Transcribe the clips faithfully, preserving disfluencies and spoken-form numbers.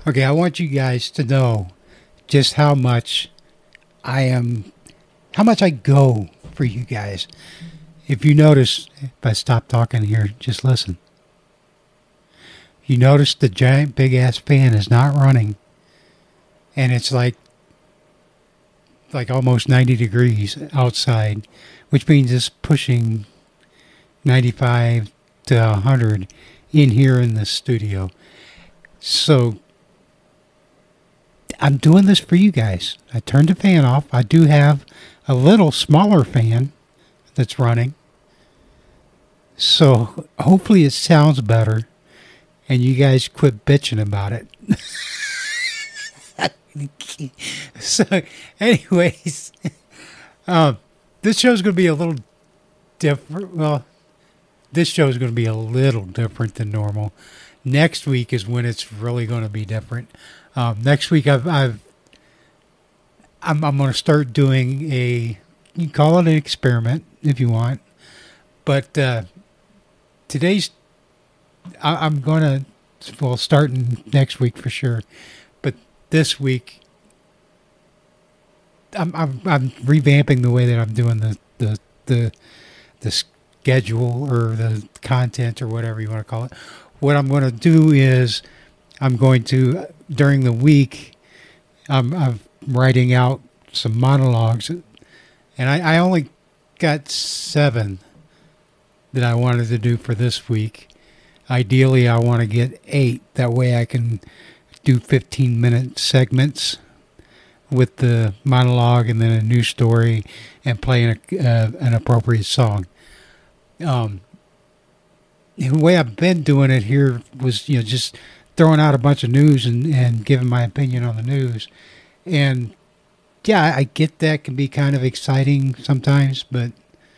Okay, I want you guys to know just how much I am, how much I go for you guys. If you notice, if I stop talking here, just listen. You notice the giant big ass fan is not running, and it's like like almost ninety degrees outside, which means it's pushing ninety-five to one hundred in here in the studio. So I'm doing this for you guys. I turned the fan off. I do have a little smaller fan that's running. So hopefully it sounds better and you guys quit bitching about it. So anyways, um, this show's going to be a little different. Well, this show is going to be a little different than normal. Next week is when it's really going to be different. Um, next week, I've, I've I'm, I'm going to start doing a, you can call it an experiment if you want, but uh, today's, I, I'm going to, well, starting next week for sure, but this week, I'm I'm, I'm revamping the way that I'm doing the the the the schedule or the content or whatever you want to call it. What I'm going to do is I'm going to, during the week, I'm, I'm writing out some monologues, and I, I only got seven that I wanted to do for this week. Ideally, I want to get eight. That way I can do fifteen minute segments with the monologue and then a new story and play an, uh, an appropriate song. Um, the way I've been doing it here was, you know, just throwing out a bunch of news and, and giving my opinion on the news. And yeah, I get that can be kind of exciting sometimes, but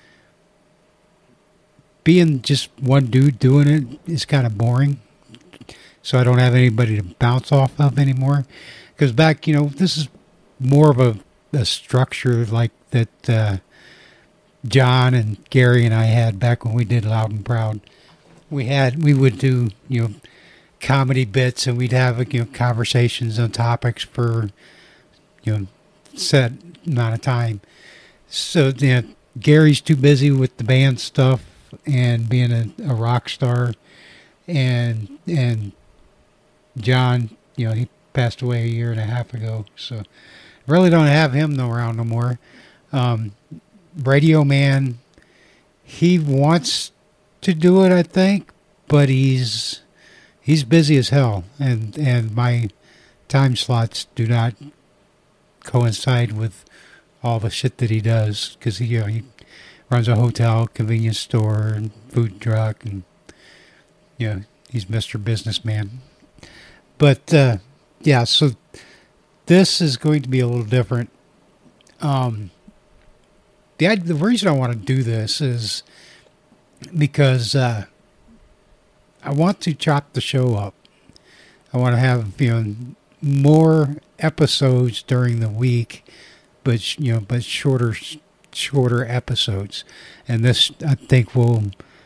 being just one dude doing it is kind of boring. So I don't have anybody to bounce off of anymore. Because back, you know, this is more of a, a structure like that uh, John and Gary and I had back when we did Loud and Proud. We had, we would do, you know, comedy bits, and we'd have, you know, conversations on topics for, you know, set amount of time. So, you know, Gary's too busy with the band stuff and being a, a rock star, and and John, you know, he passed away a year and a half ago, so really don't have him no around no more. Um, Radio Man, he wants to do it, I think, but he's he's busy as hell, and and my time slots do not coincide with all the shit that he does, because he, you know, he runs a hotel, convenience store, and food truck, and, you know, he's Mister Businessman. But uh, yeah, so this is going to be a little different. Um, the the reason I want to do this is because uh, I want to chop the show up. I want to have, you know, more episodes during the week, but, you know, but shorter, shorter episodes. And this, I think, will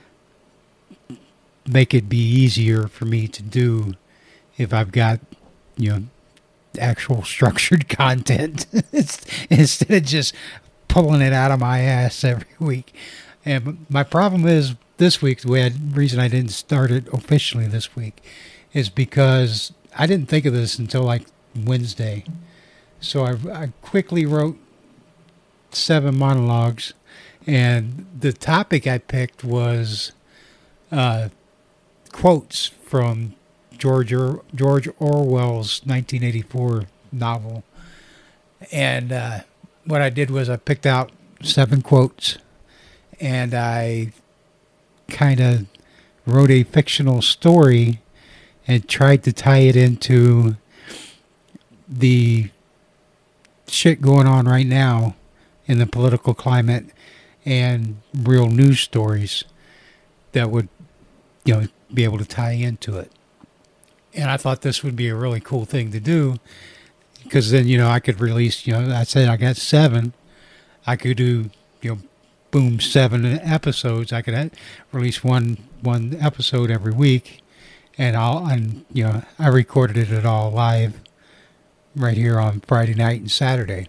make it be easier for me to do if I've got, you know, actual structured content instead of just pulling it out of my ass every week. And my problem is this week, the way I, reason I didn't start it officially this week is because I didn't think of this until like Wednesday. So I, I quickly wrote seven monologues, and the topic I picked was uh, quotes from George or, George Orwell's nineteen eighty-four novel. And uh, what I did was I picked out seven quotes, and I kind of wrote a fictional story and tried to tie it into the shit going on right now in the political climate and real news stories that would, you know, be able to tie into it. And I thought this would be a really cool thing to do, because then, you know, I could release, you know, I said I got seven. I could do, you know, boom, seven episodes. I could release one one episode every week, and I'll and you know I recorded it all live right here on Friday night and Saturday.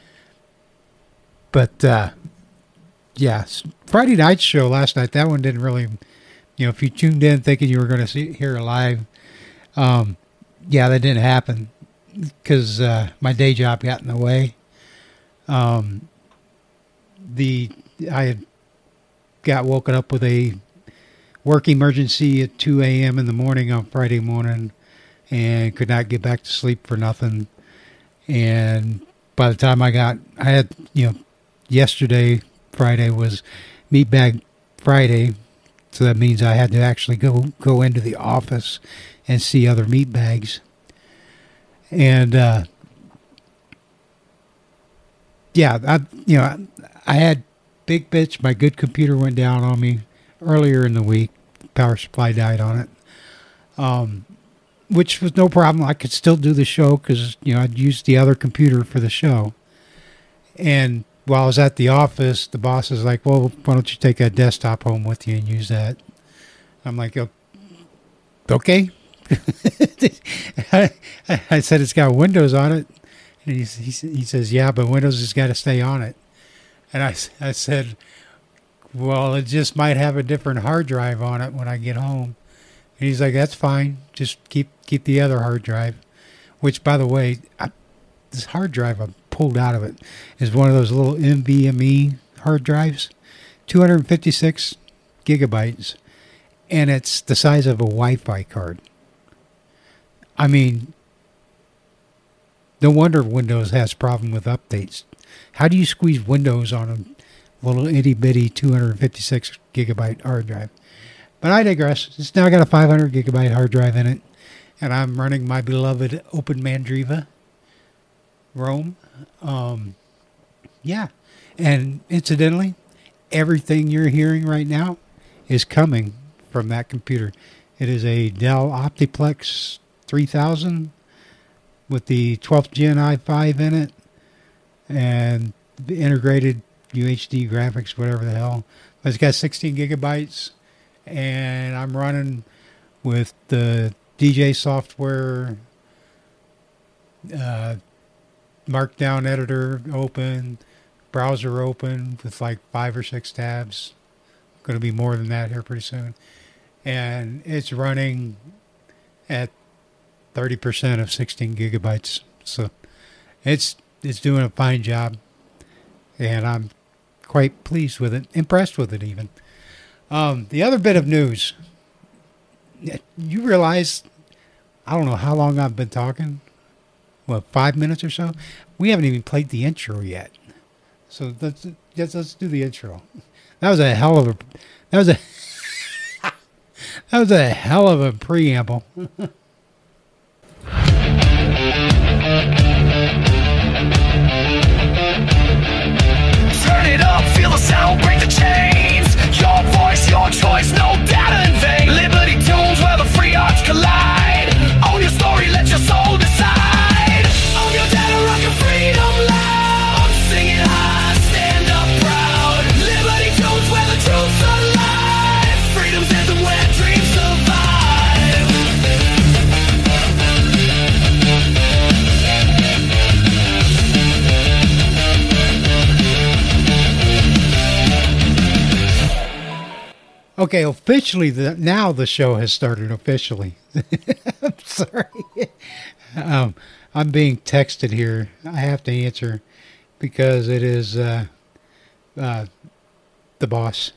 But uh, yeah, Friday night show last night, that one didn't really, you know, if you tuned in thinking you were going to see hear it live, um, yeah, that didn't happen because uh, my day job got in the way. Um, the I had got woken up with a work emergency at two a.m. in the morning on Friday morning and could not get back to sleep for nothing. And by the time I got, I had, you know, yesterday, Friday was Meat Bag Friday. So that means I had to actually go, go into the office and see other meat bags. And, uh, yeah, I, you know, I had big bitch. My good computer went down on me earlier in the week. Power supply died on it. Um, which was no problem. I could still do the show because, you know, I'd used the other computer for the show. And while I was at the office, the boss is like, well, why don't you take that desktop home with you and use that? I'm like, oh, okay. I, I said, it's got Windows on it. And he, he, he says, yeah, but Windows has got to stay on it. And I, I said, well, it just might have a different hard drive on it when I get home. And he's like, that's fine. Just keep keep the other hard drive. Which, by the way, I, this hard drive I pulled out of it is one of those little NVMe hard drives. two hundred fifty-six gigabytes. And it's the size of a Wi-Fi card. I mean, no wonder Windows has a problem with updates. How do you squeeze Windows on a little itty-bitty two hundred fifty-six gigabyte hard drive? But I digress. It's now got a five hundred gigabyte hard drive in it. And I'm running my beloved Open Mandriva ROM. Um, yeah. And incidentally, everything you're hearing right now is coming from that computer. It is a Dell Optiplex three thousand with the twelfth gen i five in it and the integrated U H D graphics, whatever the hell. But it's got sixteen gigabytes, and I'm running with the D J software, uh, Markdown editor open, browser open with like five or six tabs. Going to be more than that here pretty soon. And it's running at thirty percent of sixteen gigabytes. So it's it's doing a fine job. And I'm quite pleased with it. Impressed with it even. Um, the other bit of news. You realize, I don't know how long I've been talking. What, five minutes or so? We haven't even played the intro yet. So let's, let's, let's do the intro. That was a hell of a... That was a... that was a hell of a preamble. Turn it up, feel the sound, break the chains. Your voice, your choice, no data in vain. Liberty tunes where the free arts collide. Own your story, let your soul decide. Own your data, rock your freedom loud. Sing it high, stand up proud. Liberty tunes where the truth's alive. Freedom's anthem where dreams survive. Okay, officially, the, now the show has started officially. I'm sorry. Um, I'm being texted here. I have to answer because it is uh, uh, the boss.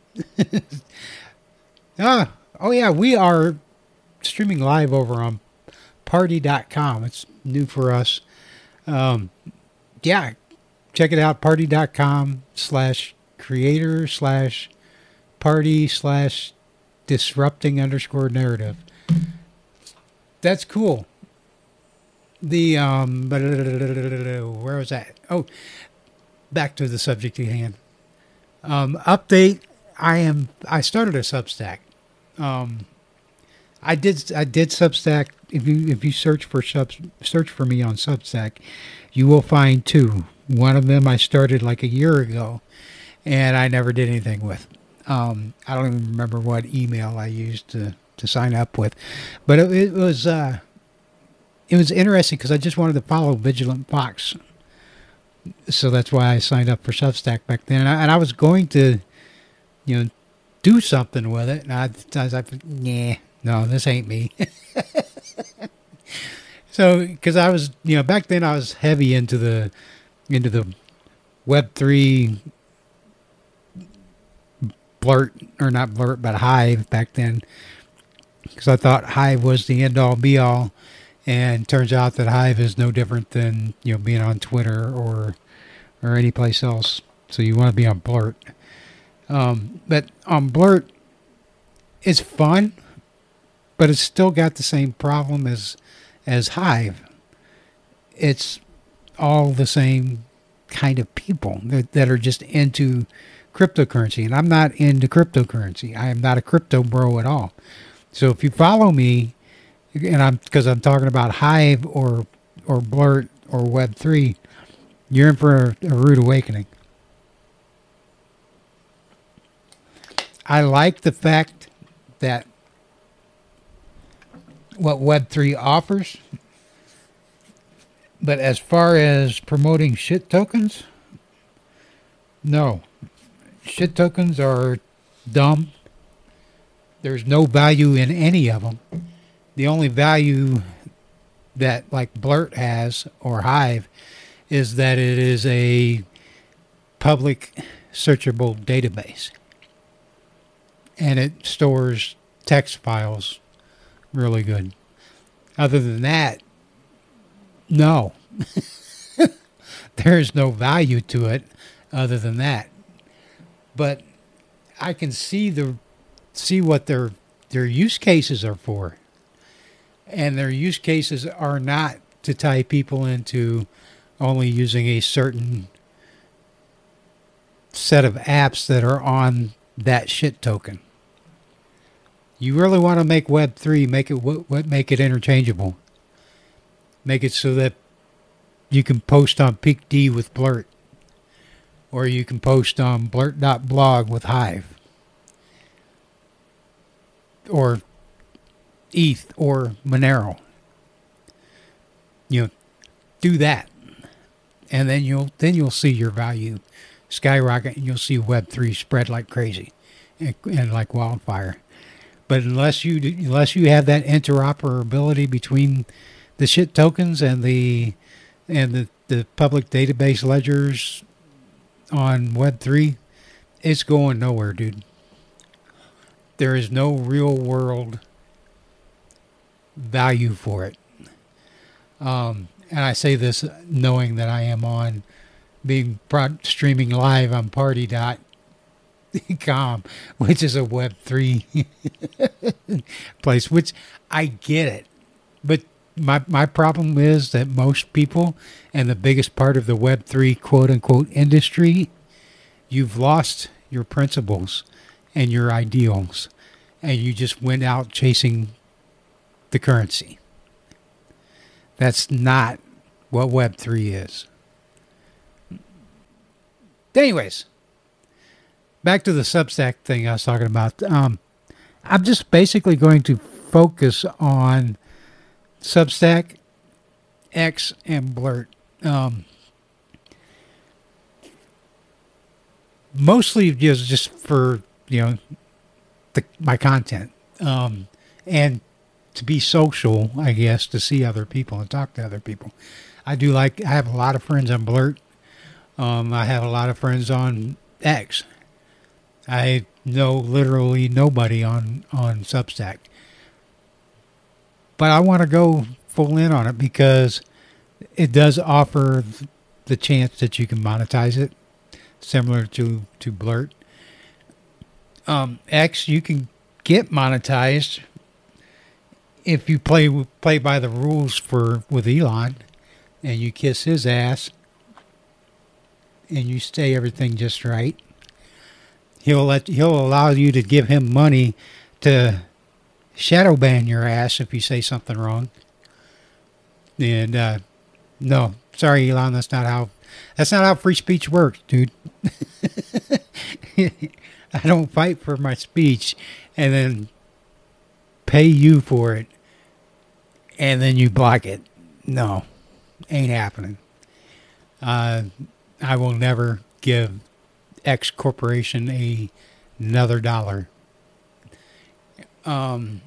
ah, oh, yeah, we are streaming live over on party dot com. It's new for us. Um, yeah, check it out, party dot com slash creator slash party slash disrupting underscore narrative. That's cool. The, um, where was that? Oh, back to the subject at hand. Um, update. I am, I started a Substack. Um, I did, I did Substack. If you, if you search for sub, search for me on Substack, you will find two. One of them I started like a year ago and I never did anything with. Um, I don't even remember what email I used to to sign up with. But it, it was uh, it was interesting because I just wanted to follow Vigilant Fox. So that's why I signed up for Substack back then. And I, and I was going to, you know, do something with it. And I, I was like, nah, no, this ain't me. So, because I was, you know, back then I was heavy into the, into the Web three Blurt, or not Blurt, but Hive back then. Because I thought Hive was the end-all, be-all. And turns out that Hive is no different than, you know, being on Twitter or or any place else. So you want to be on Blurt. Um, but on Blurt, it's fun, but it's still got the same problem as as Hive. It's all the same kind of people that, that are just into cryptocurrency. And I'm not into cryptocurrency. I am not a crypto bro at all. So if you follow me, and I'm because I'm talking about Hive or or Blurt or Web three, you're in for a, a rude awakening. I like the fact that what Web three offers, but as far as promoting shit tokens, no. Shit tokens are dumb. There's no value in any of them. The only value that like Blurt has or Hive is that it is a public searchable database. And it stores text files really good. Other than that, no. There's no value to it other than that. But I can see the see what their their use cases are for. And their use cases are not to tie people into only using a certain set of apps that are on that shit token. You really want to make Web three, make it what make it interchangeable. Make it so that you can post on PeakD with Blurt. Or you can post on blurt dot blog with Hive. Or E T H or Monero. You know, do that. And then you'll then you'll see your value skyrocket, and you'll see Web three spread like crazy and, and like wildfire. But unless you unless you have that interoperability between the shit tokens and the and the, the public database ledgers on Web three, it's going nowhere, dude. There is no real world value for it. Um, and I say this knowing that I am on being pro- streaming live on party dot com, which is a Web three place, which I get it. But my, my problem is that most people, and the biggest part of the Web three quote unquote industry, you've lost your principles and your ideals, and you just went out chasing the currency. That's not what Web three is. Anyways, back to the Substack thing I was talking about. Um, I'm just basically going to focus on Substack, X, and Blurt. Um, mostly just, just for, you know, the, my content. Um, and to be social, I guess, to see other people and talk to other people. I do like, I have a lot of friends on Blurt. Um, I have a lot of friends on X. I know literally nobody on, on Substack. But I want to go full in on it because it does offer the chance that you can monetize it, similar to, to Blurt. Um, X, you can get monetized if you play play by the rules for with Elon, and you kiss his ass, and you say everything just right. He'll let he'll allow you to give him money to shadow ban your ass if you say something wrong. And uh, no, sorry, Elon, that's not how that's not how free speech works, dude. I don't fight for my speech and then pay you for it, and then you block it. No, ain't happening. Uh, I will never give X corporation a, another dollar. Um,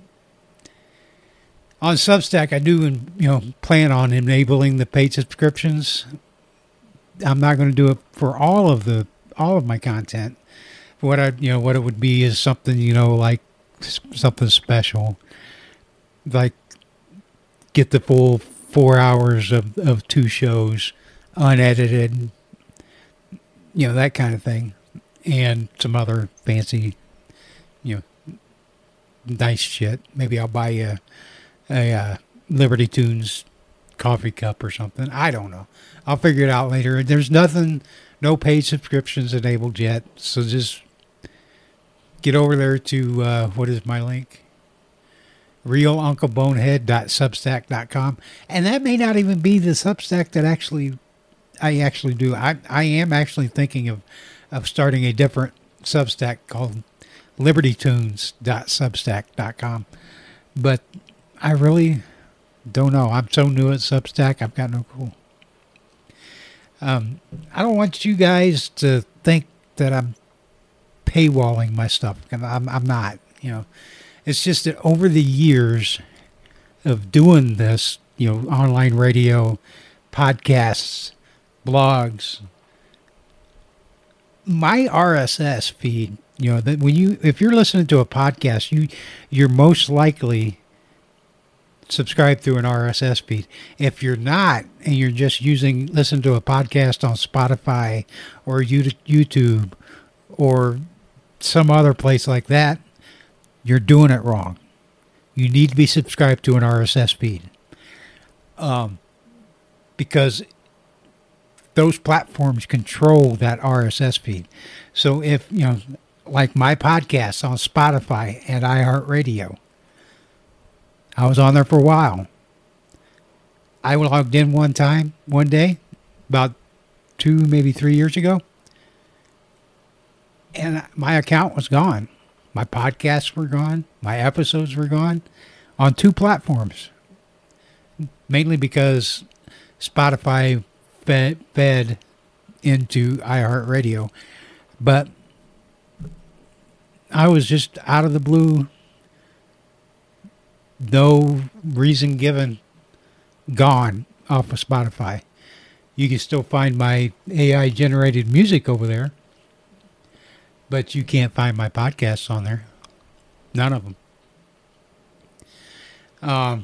on Substack, I do, you know, plan on enabling the paid subscriptions. I'm not going to do it for all of the all of my content. What I, you know, what it would be is something, you know, like something special, like get the full four hours of, of two shows unedited, you know, that kind of thing, and some other fancy, you know, nice shit. Maybe I'll buy you a, a uh, Liberty Tunes coffee cup or something. I don't know. I'll figure it out later. There's nothing, no paid subscriptions enabled yet, so just get over there to, uh, what is my link? real uncle bonehead dot substack dot com. And that may not even be the Substack that actually I actually do. I, I am actually thinking of, of starting a different Substack called liberty tunes dot substack dot com. But I really don't know. I'm so new at Substack, I've got no clue. Um, I don't want you guys to think that I'm paywalling my stuff. I'm, I'm not, you know. It's just that over the years of doing this, you know, online radio, podcasts, blogs, my R S S feed, you know, that when you, if you're listening to a podcast, you, you're most likely subscribed through an R S S feed. If you're not, and you're just using, listen to a podcast on Spotify or YouTube or some other place like that, you're doing it wrong. You need to be subscribed to an R S S feed. Um, because those platforms control that R S S feed. So if, you know, like my podcasts on Spotify and iHeartRadio, I was on there for a while. I logged in one time, one day, about two, maybe three years ago, and my account was gone. My podcasts were gone. My episodes were gone on two platforms. Mainly because Spotify fed, fed into iHeartRadio. But I was just out of the blue, no reason given, gone off of Spotify. You can still find my A I-generated music over there. But you can't find my podcasts on there. None of them. Um,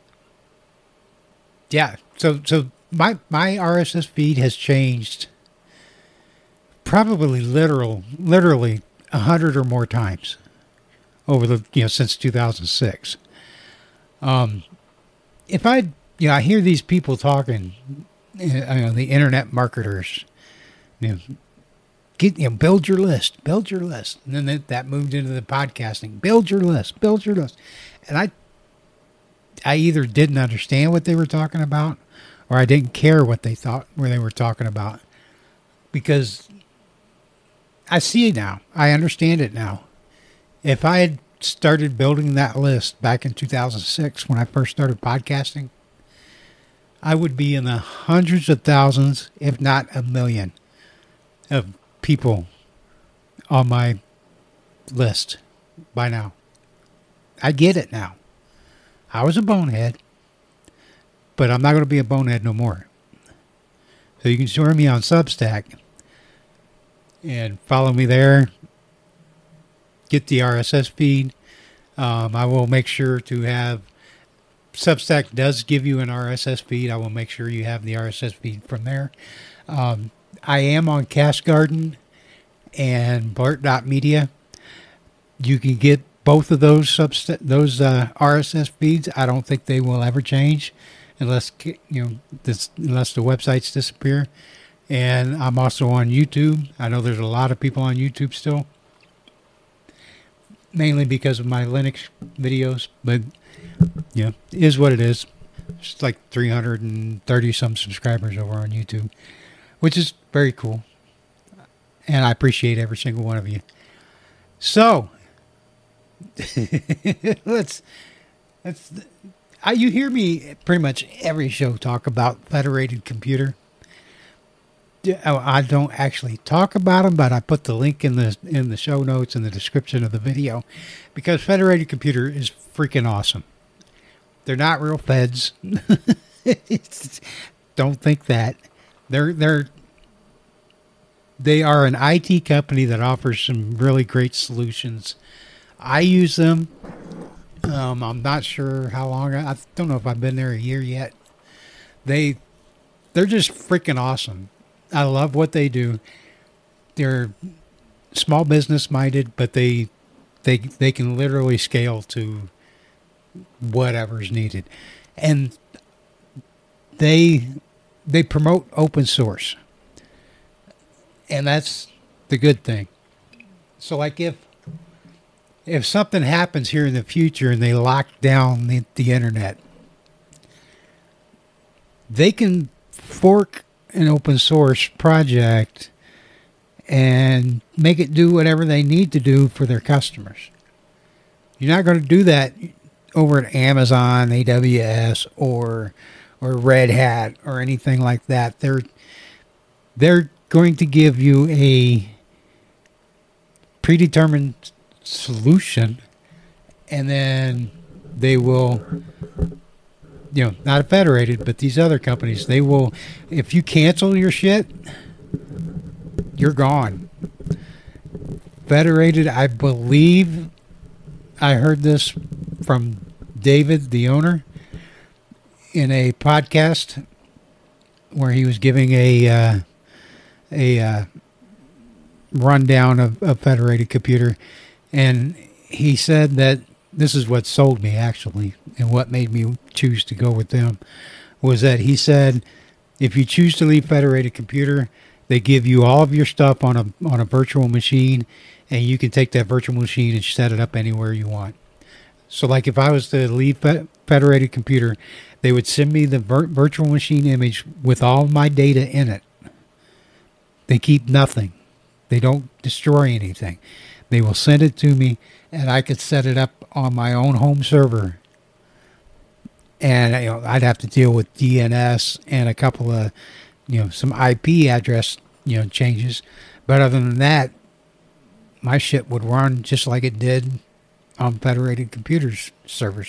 yeah, so so my my R S S feed has changed probably literal literally a hundred or more times over the you know since two thousand six. Um, if I you know I hear these people talking, you know, the internet marketers, you know. Get, you know, build your list, build your list. And then that, that moved into the podcasting. Build your list, build your list. And I I either didn't understand what they were talking about or I didn't care what they thought, where they were talking about. Because I see it now. I understand it now. If I had started building that list back in two thousand six when I first started podcasting, I would be in the hundreds of thousands, if not a million, of people on my list by now. I get it now. I was a bonehead, but I'm not going to be a bonehead no more. So you can join me on Substack and follow me there. Get the R S S feed. Um, I will make sure to have, Substack does give you an R S S feed. I will make sure you have the R S S feed from there. Um, I am on Cash Garden and Blurt dot media. You can get both of those subst- those uh, R S S feeds. I don't think they will ever change unless you know this, unless the websites disappear. And I'm also on YouTube. I know there's a lot of people on YouTube still, mainly because of my Linux videos. But yeah, it is what it is. It's like three hundred thirty some subscribers over on YouTube, which is very cool. And I appreciate every single one of you. So, let's That's I, you hear me pretty much every show talk about Federated Computer. I don't actually talk about them, but I put the link in the in the show notes in the description of the video, because Federated Computer is freaking awesome. They're not real feds. Don't think that. They're they're they are an I T company that offers some really great solutions. I use them. Um, I'm not sure how long. I, I don't know if I've been there a year yet. They they're just freaking awesome. I love what they do. They're small business minded, but they they they can literally scale to whatever's needed. And they they promote open source. And that's the good thing. So like if if something happens here in the future and they lock down the, the internet, they can fork an open source project and make it do whatever they need to do for their customers. You're not going to do that over at Amazon, A W S, or or Red Hat, or anything like that. They're they're going to give you a predetermined solution, and then they will, you know, not Federated, but these other companies, they will, if you cancel your shit, you're gone. Federated, I believe, I heard this from David, the owner, in a podcast where he was giving a uh, a uh, rundown of, of Federated Computer, and he said that this is what sold me, actually, and what made me choose to go with them, was that he said, if you choose to leave Federated Computer, they give you all of your stuff on a on a virtual machine, and you can take that virtual machine and set it up anywhere you want. So like if I was to leave Federated Computer, they would send me the vir- virtual machine image with all my data in it. They keep nothing. They don't destroy anything. They will send it to me, and I could set it up on my own home server. And you know, I'd have to deal with D N S and a couple of, you know, some I P address, you know, changes. But other than that, my shit would run just like it did on Federated Computers servers.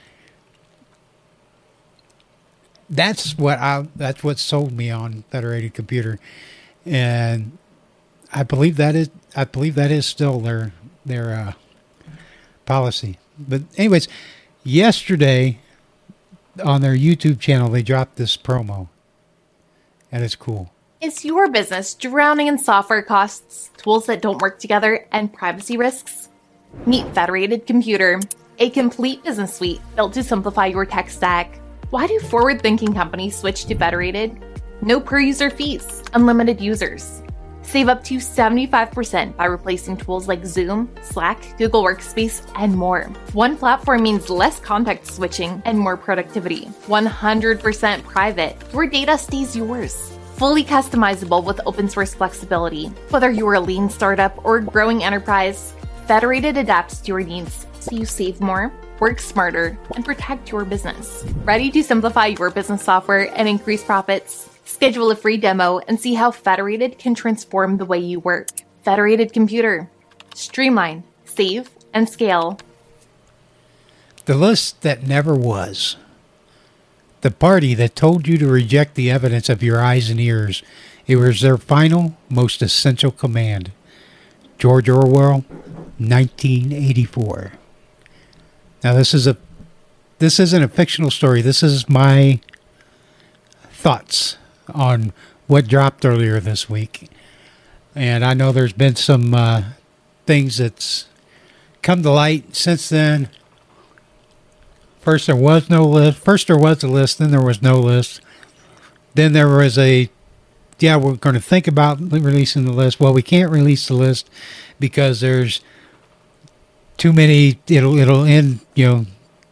That's what I. That's what sold me on Federated Computer, and I believe that is. I believe that is still their their uh, policy. But anyways, yesterday on their YouTube channel, they dropped this promo, and it's cool. Is your business drowning in software costs, tools that don't work together, and privacy risks? Meet Federated Computer, a complete business suite built to simplify your tech stack. Why do forward-thinking companies switch to Federated? No per-user fees, unlimited users. Save up to seventy-five percent by replacing tools like Zoom, Slack, Google Workspace, and more. One platform means less context switching and more productivity. one hundred percent private. Your data stays yours. Fully customizable with open source flexibility. Whether you're a lean startup or growing enterprise, Federated adapts to your needs so you save more, work smarter, and protect your business. Ready to simplify your business software and increase profits? Schedule a free demo and see how Federated can transform the way you work. Federated Computer. Streamline, save, and scale. The list that never was. The party that told you to reject the evidence of your eyes and ears. It was their final, most essential command. George Orwell, nineteen eighty-four. Now this is a this isn't a fictional story. This is my thoughts on what dropped earlier this week. And I know there's been some uh, things that's come to light since then. First there was no list. First there was a list, then there was no list. Then there was a, yeah, we're going to think about releasing the list. Well, we can't release the list because there's too many, it'll, it'll end, you know,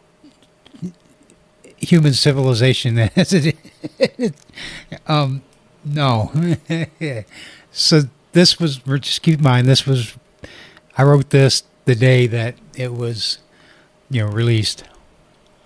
human civilization as it is. um, no. So this was, just keep in mind, this was, I wrote this the day that it was, you know, released.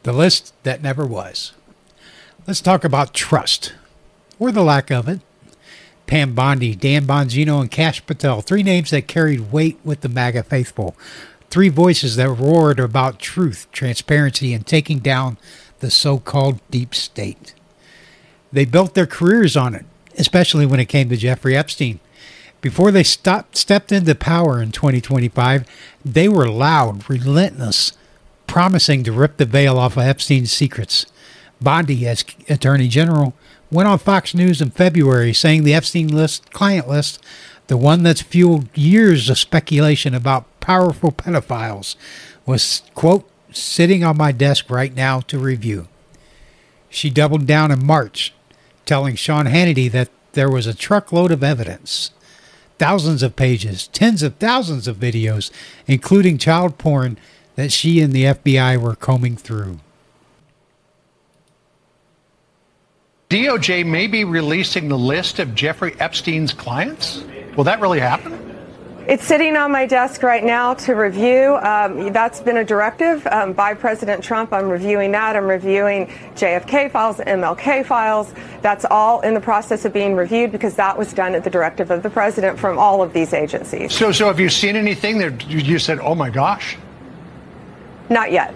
The list that never was. Let's talk about trust, or the lack of it. Pam Bondi, Dan Bongino, and Kash Patel, three names that carried weight with the MAGA faithful. Three voices that roared about truth, transparency, and taking down the so-called deep state. They built their careers on it, especially when it came to Jeffrey Epstein. Before they stopped, stepped into power in twenty twenty-five, they were loud, relentless, promising to rip the veil off of Epstein's secrets. Bondi, as Attorney General, went on Fox News in February saying the Epstein list, client list, the one that's fueled years of speculation about powerful pedophiles, was, quote, sitting on my desk right now to review. She doubled down in March, telling Sean Hannity that there was a truckload of evidence. Thousands of pages, tens of thousands of videos, including child porn, that she and the F B I were combing through. D O J may be releasing the list of Jeffrey Epstein's clients? Will that really happen? It's sitting on my desk right now to review. Um, that's been a directive um, by President Trump. I'm reviewing that. I'm reviewing J F K files, M L K files. That's all in the process of being reviewed because that was done at the directive of the president from all of these agencies. So, so have you seen anything that you said, oh my gosh? Not yet.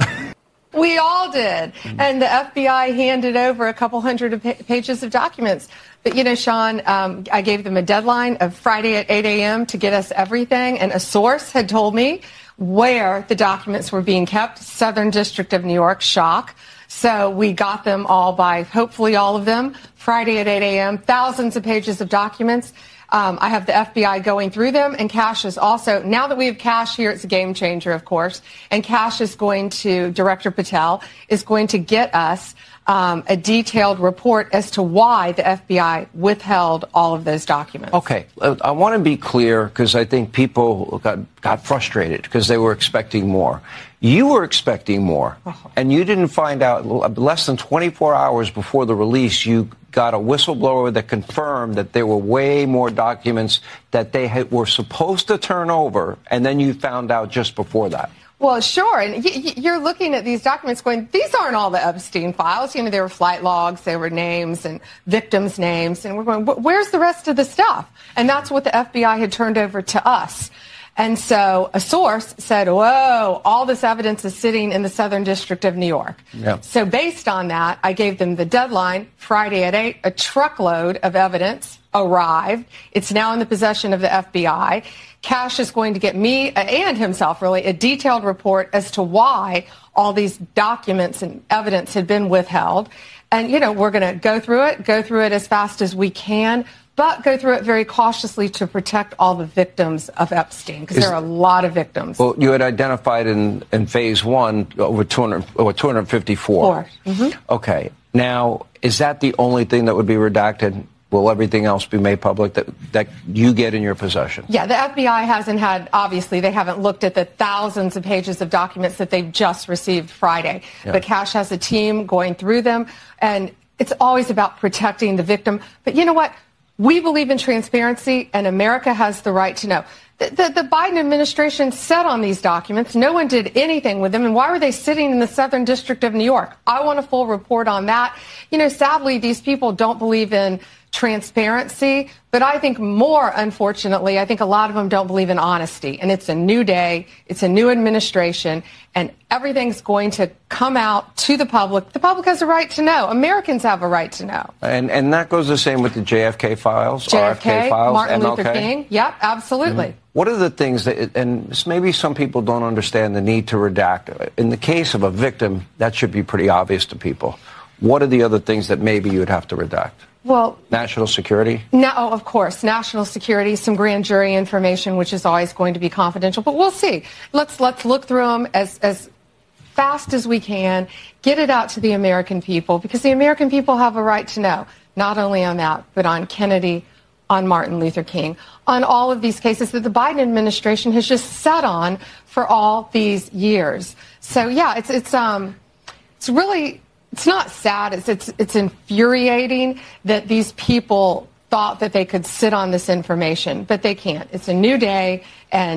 We all did. And the F B I handed over a couple hundred pages of documents. But, you know, Sean, um, I gave them a deadline of Friday at eight a.m. to get us everything. And a source had told me where the documents were being kept. Southern District of New York, shock. So we got them all by, hopefully all of them, Friday at eight a.m. Thousands of pages of documents. Um, I have the F B I going through them, and Kash is also, now that we have Kash here, it's a game changer, of course, and Kash is going to, Director Patel, is going to get us um, a detailed report as to why the F B I withheld all of those documents. Okay, I want to be clear because I think people got, got frustrated because they were expecting more. You were expecting more, oh. and you didn't find out less than twenty-four hours before the release. You got a whistleblower that confirmed that there were way more documents that they had, were supposed to turn over, and then you found out just before that. Well, sure. And you're looking at these documents going, these aren't all the Epstein files. You know, there were flight logs, there were names and victims' names. And we're going, where's the rest of the stuff? And that's what the F B I had turned over to us. And so a source said, whoa, all this evidence is sitting in the Southern District of New York. Yep. So based on that, I gave them the deadline, Friday at eight, a truckload of evidence arrived. It's now in the possession of the F B I. Kash is going to get me and himself, really, a detailed report as to why all these documents and evidence had been withheld. And, you know, we're going to go through it, go through it as fast as we can, but go through it very cautiously to protect all the victims of Epstein, because there are a lot of victims. Well, you had identified in, in phase one over two hundred, over two hundred fifty-four. Mm-hmm. Okay. Now, is that the only thing that would be redacted? Will everything else be made public that, that you get in your possession? Yeah, the F B I hasn't had, obviously, they haven't looked at the thousands of pages of documents that they've just received Friday. Yeah. But Kash has a team going through them, and it's always about protecting the victim. But you know what? We believe in transparency, and America has the right to know. The, the, the Biden administration sat on these documents. No one did anything with them. And why were they sitting in the Southern District of New York? I want a full report on that. You know, sadly, these people don't believe in transparency, but I think more, unfortunately, I think a lot of them don't believe in honesty. And it's a new day, it's a new administration, and everything's going to come out to the public. The public has a right to know. Americans have a right to know. And and that goes the same with the J F K files, J F K, R F K files, Martin M L K. Luther King. Yep, absolutely. Mm-hmm. What are the things that, and maybe some people don't understand the need to redact. In the case of a victim, that should be pretty obvious to people. What are the other things that maybe you would have to redact? Well, national security? No, oh, of course, national security, some grand jury information, which is always going to be confidential. But we'll see. Let's let's look through them as as fast as we can, get it out to the American people, because the American people have a right to know, not only on that, but on Kennedy, on Martin Luther King, on all of these cases that the Biden administration has just sat on for all these years. So yeah, it's it's um it's really. It's not sad. It's, it's it's infuriating that these people thought that they could sit on this information, but they can't. It's a new day, and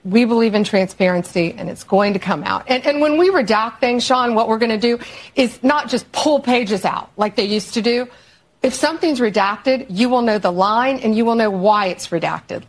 We believe in transparency, and it's going to come out. And, and when we redact things, Sean, what we're going to do is not just pull pages out like they used to do. If something's redacted, you will know the line, and you will know why it's redacted.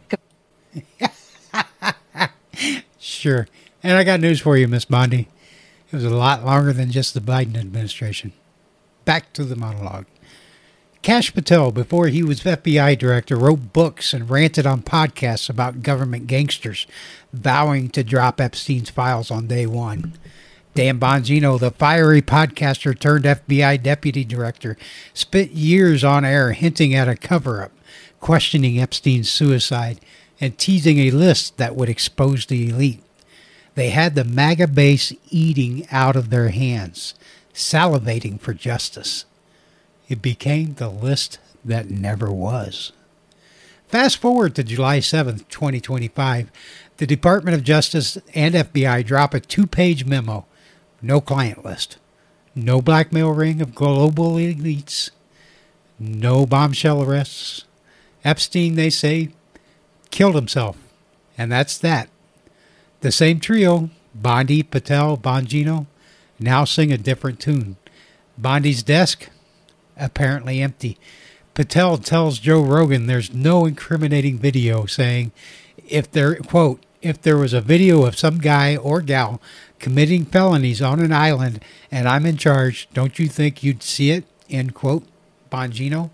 Sure. And I got news for you, Miss Bondi. It was a lot longer than just the Biden administration. Back to the monologue. Kash Patel, before he was F B I director, wrote books and ranted on podcasts about government gangsters, vowing to drop Epstein's files on day one. Dan Bongino, the fiery podcaster turned F B I deputy director, spent years on air hinting at a cover-up, questioning Epstein's suicide, and teasing a list that would expose the elite. They had the MAGA base eating out of their hands, salivating for justice. It became the list that never was. Fast forward to July seventh, twenty twenty-five, the Department of Justice and F B I drop a two-page memo. No client list. No blackmail ring of global elites. No bombshell arrests. Epstein, they say, killed himself. And that's that. The same trio, Bondi, Patel, Bongino, now sing a different tune. Bondi's desk, apparently empty. Patel tells Joe Rogan there's no incriminating video, saying, if there, quote, if there was a video of some guy or gal committing felonies on an island and I'm in charge, don't you think you'd see it, end quote, Bongino.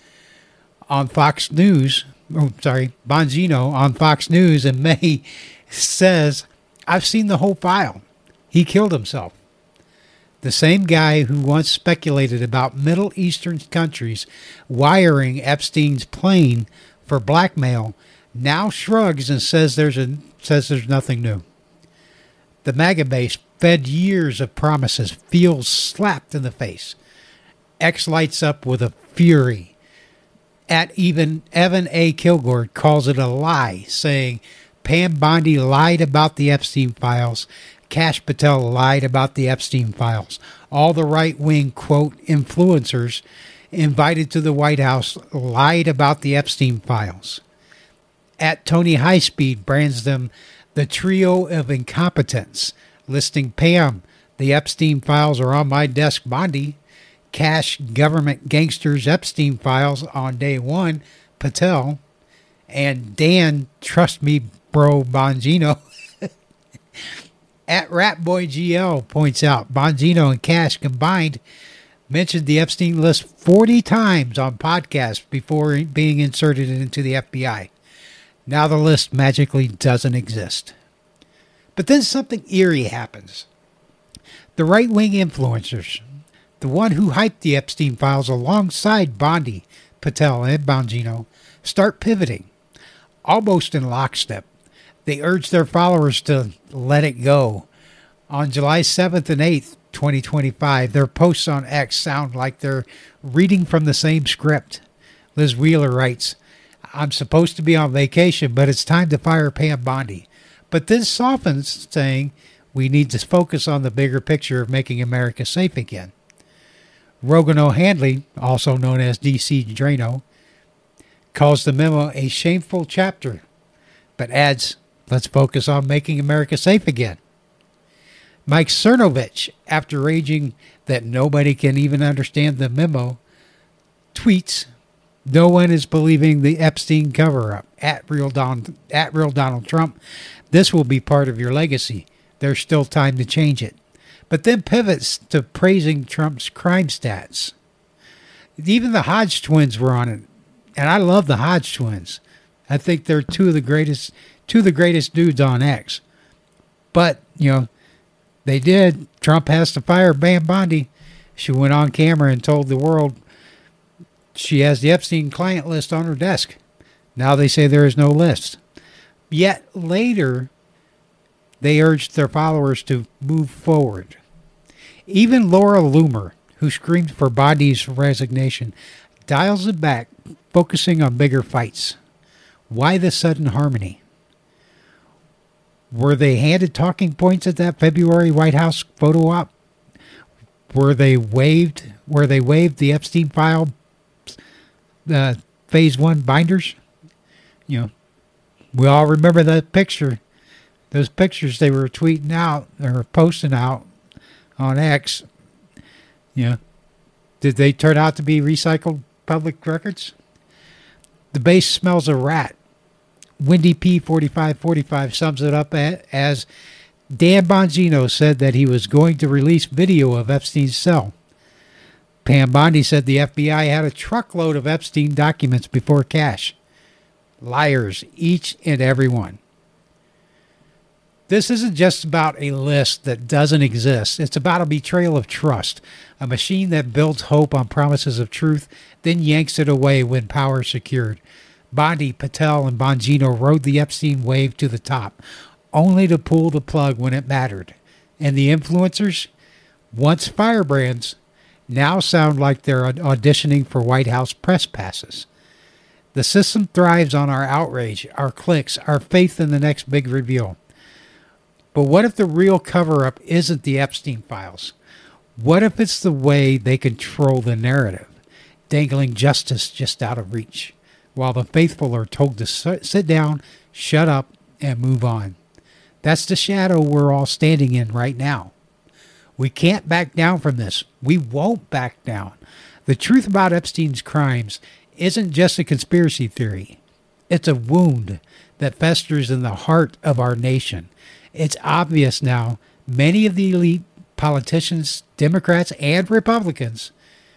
On Fox News, oh, sorry, Bongino on Fox News in May says, I've seen the whole file. He killed himself. The same guy who once speculated about Middle Eastern countries wiring Epstein's plane for blackmail now shrugs and says there's a says there's nothing new. The MAGA base, fed years of promises, feels slapped in the face. X lights up with a fury. At even Evan A. Kilgore calls it a lie, saying Pam Bondi lied about the Epstein files. Kash Patel lied about the Epstein files. All the right-wing, quote, influencers invited to the White House lied about the Epstein files. At Tony Highspeed brands them the trio of incompetence, listing Pam, the Epstein files are on my desk, Bondi. Kash, government gangsters, Epstein files on day one, Patel. And Dan, trust me, bro, Bongino. At Ratboy G L points out, Bongino and Kash combined mentioned the Epstein list forty times on podcasts before being inserted into the F B I. Now the list magically doesn't exist. But then something eerie happens. The right-wing influencers, the one who hyped the Epstein files alongside Bondi, Patel, and Bongino, start pivoting, almost in lockstep. They urge their followers to let it go. On July seventh and eighth, twenty twenty-five, their posts on X sound like they're reading from the same script. Liz Wheeler writes, I'm supposed to be on vacation, but it's time to fire Pam Bondi. But this softens, saying we need to focus on the bigger picture of making America safe again. Rogan O'Handley, also known as D C Drano, calls the memo a shameful chapter, but adds, let's focus on making America safe again. Mike Cernovich, after raging that nobody can even understand the memo, tweets, no one is believing the Epstein cover-up. At real, Don, at real Donald Trump, this will be part of your legacy. There's still time to change it. But then pivots to praising Trump's crime stats. Even the Hodge twins were on it. And I love the Hodge twins. I think they're two of the greatest, two of the greatest dudes on X. But, you know, they did. Trump has to fire Pam Bondi. She went on camera and told the world she has the Epstein client list on her desk. Now they say there is no list. Yet later, they urged their followers to move forward. Even Laura Loomer, who screamed for Bondi's resignation, dials it back, focusing on bigger fights. Why the sudden harmony? Were they handed talking points at that February White House photo op? Were they waived? Were they waived the Epstein file uh, phase one binders? You know, we all remember that picture those pictures they were tweeting out or posting out on X, you know, did they turn out to be recycled public records? The base smells a rat. Wendy P forty-five forty-five sums it up as Dan Bongino said that he was going to release video of Epstein's cell. Pam Bondi said the F B I had a truckload of Epstein documents before cash. Liars, each and every one. This isn't just about a list that doesn't exist. It's about a betrayal of trust, a machine that builds hope on promises of truth, then yanks it away when power is secured. Bondi, Patel, and Bongino rode the Epstein wave to the top, only to pull the plug when it mattered. And the influencers, once firebrands, now sound like they're auditioning for White House press passes. The system thrives on our outrage, our clicks, our faith in the next big reveal. But what if the real cover-up isn't the Epstein files? What if it's the way they control the narrative, dangling justice just out of reach, while the faithful are told to sit down, shut up, and move on? That's the shadow we're all standing in right now. We can't back down from this. We won't back down. The truth about Epstein's crimes isn't just a conspiracy theory. It's a wound that festers in the heart of our nation. It's obvious now many of the elite politicians, Democrats and Republicans,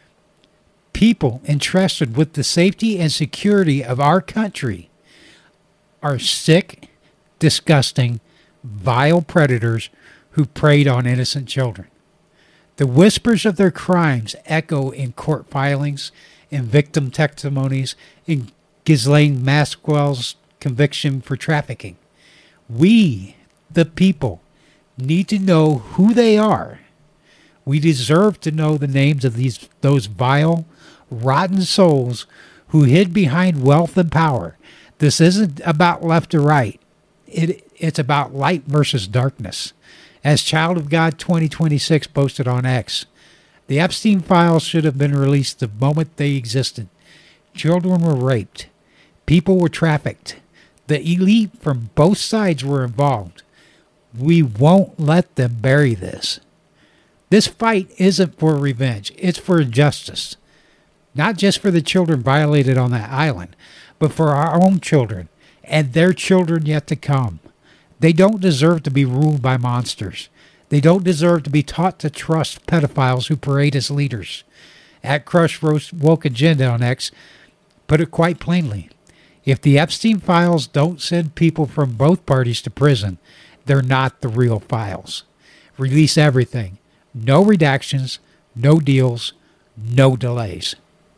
people entrusted with the safety and security of our country, are sick, disgusting, vile predators who preyed on innocent children. The whispers of their crimes echo in court filings, in victim testimonies, in Ghislaine Maxwell's conviction for trafficking. We, the people, need to know who they are. We deserve to know the names of these those vile, rotten souls who hid behind wealth and power. This isn't about left or right. It it's about light versus darkness. As Child of God twenty twenty-six posted on X, the Epstein files should have been released the moment they existed. Children were raped. People were trafficked. The elite from both sides were involved. We won't let them bury this. This fight isn't for revenge. It's for justice. Not just for the children violated on that island, but for our own children and their children yet to come. They don't deserve to be ruled by monsters. They don't deserve to be taught to trust pedophiles who parade as leaders. At Crush Woke Agenda on X put it quite plainly. If the Epstein files don't send people from both parties to prison, they're not the real files. Release everything. No redactions, no deals, no delays.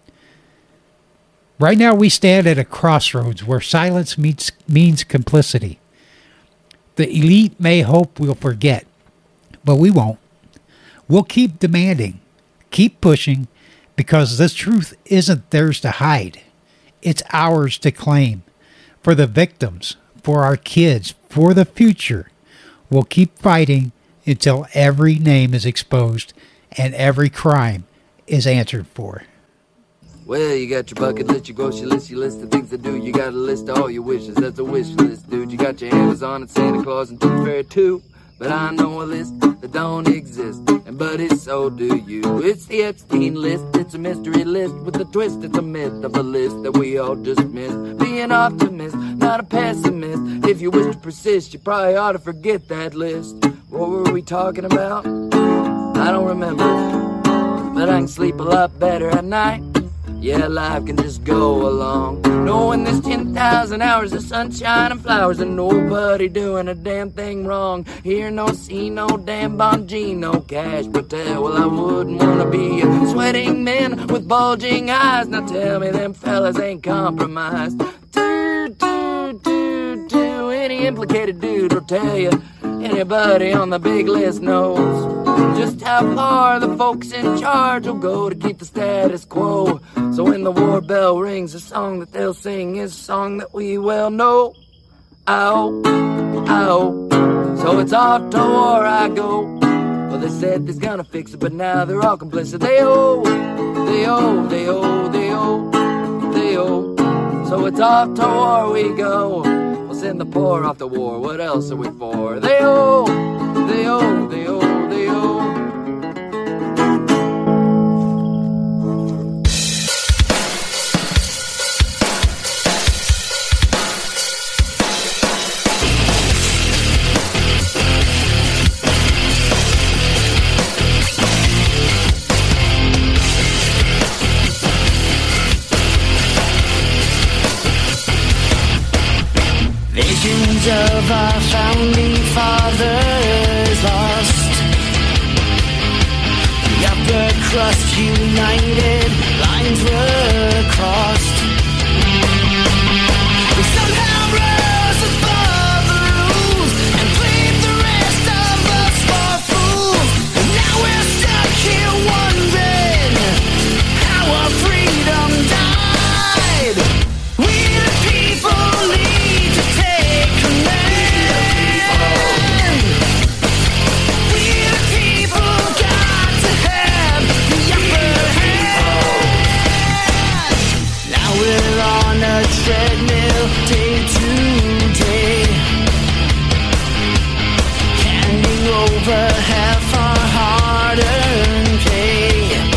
Right now we stand at a crossroads where silence meets, means complicity. The elite may hope we'll forget, but we won't. We'll keep demanding, keep pushing, because this truth isn't theirs to hide. It's ours to claim. For the victims, for our kids, for the future. We'll keep fighting until every name is exposed and every crime is answered for. Well, you got your bucket list, your grocery list, your list of things to do. You got a list of all your wishes. That's a wish list, dude. You got your Amazon and Santa Claus and Tooth Fairy too. But I know a list that don't exist, and buddy, so do you. It's the Epstein list, it's a mystery list with a twist. It's a myth of a list that we all just miss. Be an optimist, not a pessimist. If you wish to persist, you probably ought to forget that list. What were we talking about? I don't remember, but I can sleep a lot better at night. Yeah, life can just go along, knowing there's ten thousand hours of sunshine and flowers and nobody doing a damn thing wrong. Hear no, see no damn Bongino, Cash Patel. Well, I wouldn't want to be a sweating man with bulging eyes. Now tell me them fellas ain't compromised. Do, do, do, do. Any implicated dude will tell you anybody on the big list knows just how far the folks in charge will go to keep the status quo. So when the war bell rings, the song that they'll sing is a song that we well know. Ow, ow, so it's off to war I go. Well, they said they's gonna fix it, but now they're all complicit. They owe, they owe, they owe, they owe, they owe. So it's off to war we go. Well, send the poor off to war. What else are we for? They owe, they owe, they owe, they owe. Visions of our founding fathers lost. The upper crust united, lines were crossed. We somehow rose above the rules and played the rest of us for fools. And now we're stuck here wondering how our freedom died. We the people need to take command. We the people got to have the upper hand. Now we're on a treadmill day to day, handing over half our hard-earned pay.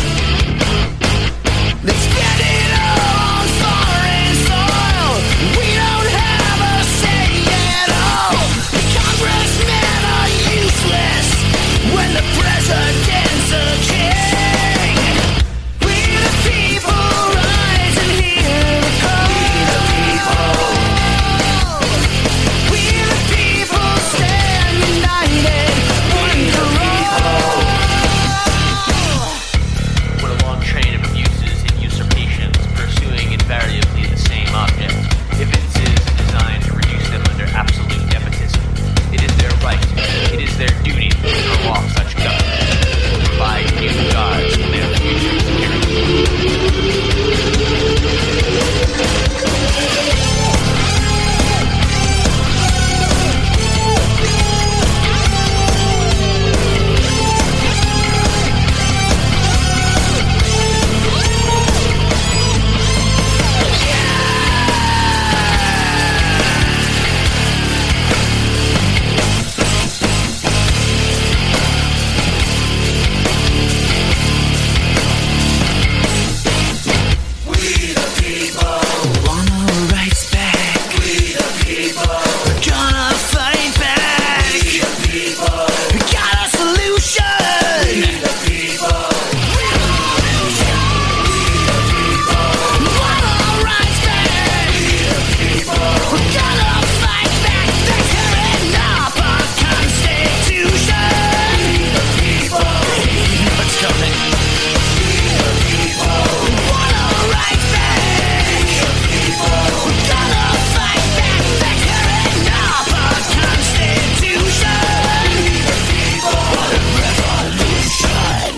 They spend it all on foreign soil. We don't have a say at all. The congressmen are useless when the president's a king. We the people rise and hear the call. We the people stand united, one for all. What a long train of abuses and usurpations, pursuing invariably the same object. Evinces a design to reduce them under absolute nepotism. It is their right, it is their duty to throw off such government, to provide new guards for their future security. Want our rights back. We the people. We're gonna fight back. We the people. We got a solution. We the people. We the people. Want our rights back. We the people. We're gonna fight back. They're tearing up our Constitution. We the people. What's coming? We the people. Want our rights back. We're gonna fight back. They're tearing up our Constitution. What a revolution!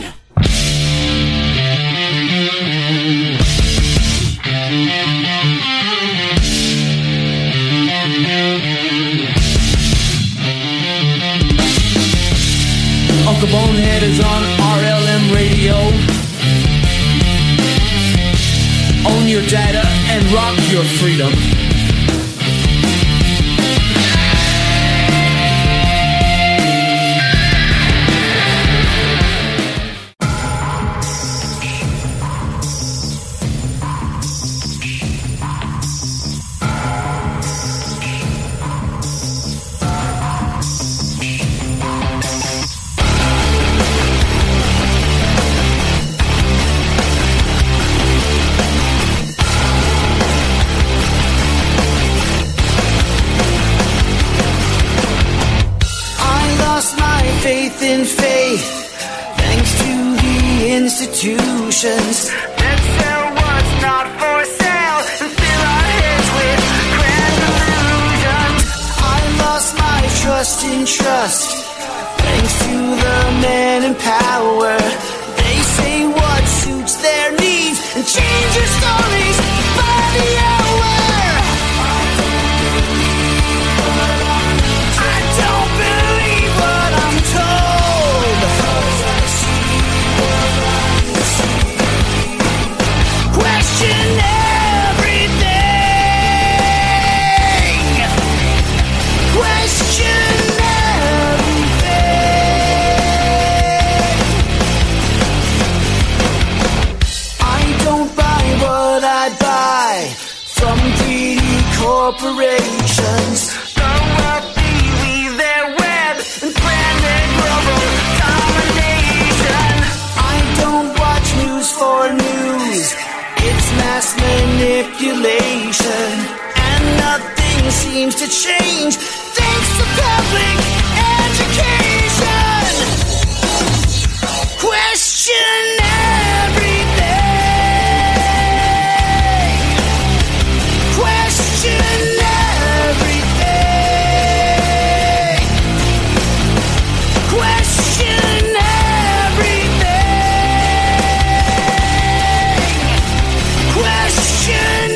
Uncle Bonehead is on R L M radio. Own your data and rock your freedom. Faith in faith, thanks to the institutions that sell what's not for sale and fill our heads with grand illusions. I lost my trust in trust, thanks to the men in power. They say what suits their needs and change your stories by the hour. I don't believe what I'm told. Question everything. from greedy corporations. The wealthy weave their web and plan their global domination. I don't watch news for news. It's mass manipulation, and nothing seems to change thanks to public education. Question everything. Question everything. Question everything. Question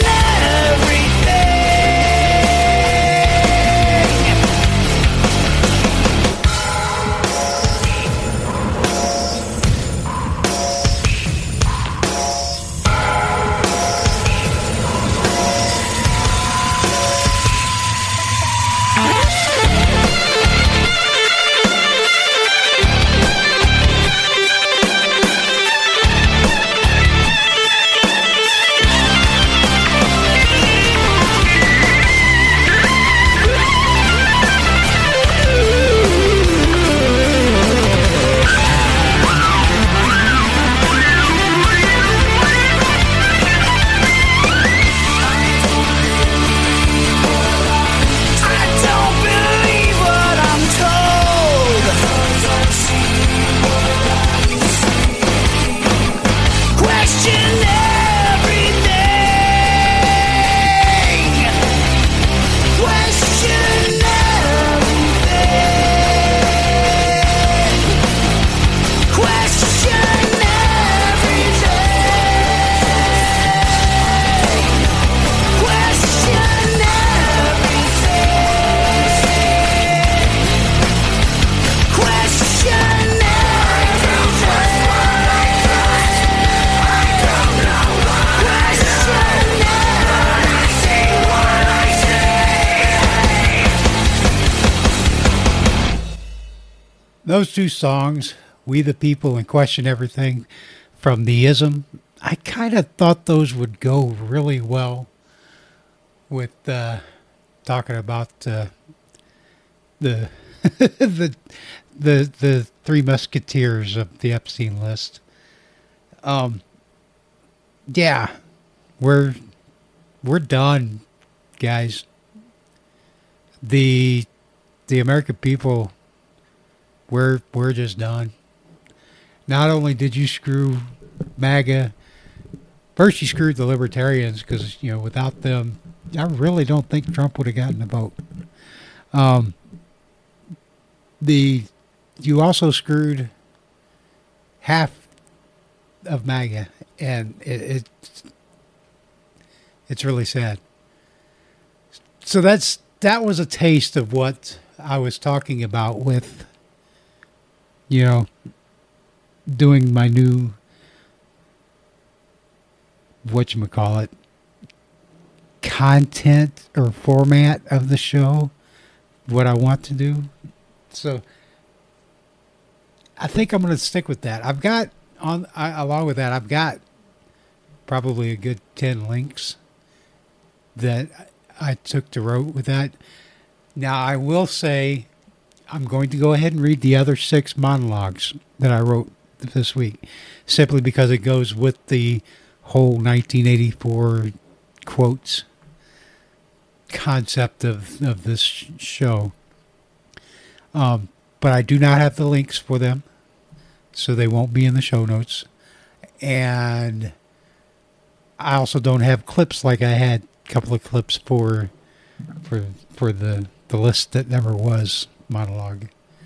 Those two songs, We the People and Question Everything, from the Ism, I kind of thought those would go really well with uh, talking about uh, the, the the the Three Musketeers of the Epstein list. Um, yeah, we're we're done, guys. The the American people. We're we're just done. Not only did you screw MAGA, first you screwed the libertarians because, you know, without them, I really don't think Trump would have gotten the vote. Um, the you also screwed half of MAGA, and it, it's it's really sad. So that's that was a taste of what I was talking about with, you know, doing my new, whatchamacallit, content or format of the show, what I want to do. So I think I'm going to stick with that. I've got, on I, along with that, I've got probably a good ten links that I took to wrote with that. Now, I will say, I'm going to go ahead and read the other six monologues that I wrote this week, simply because it goes with the whole nineteen eighty-four quotes concept of, of this show. Um, but I do not have the links for them, so they won't be in the show notes. And I also don't have clips like I had a couple of clips for for for the, the list that never was monologue.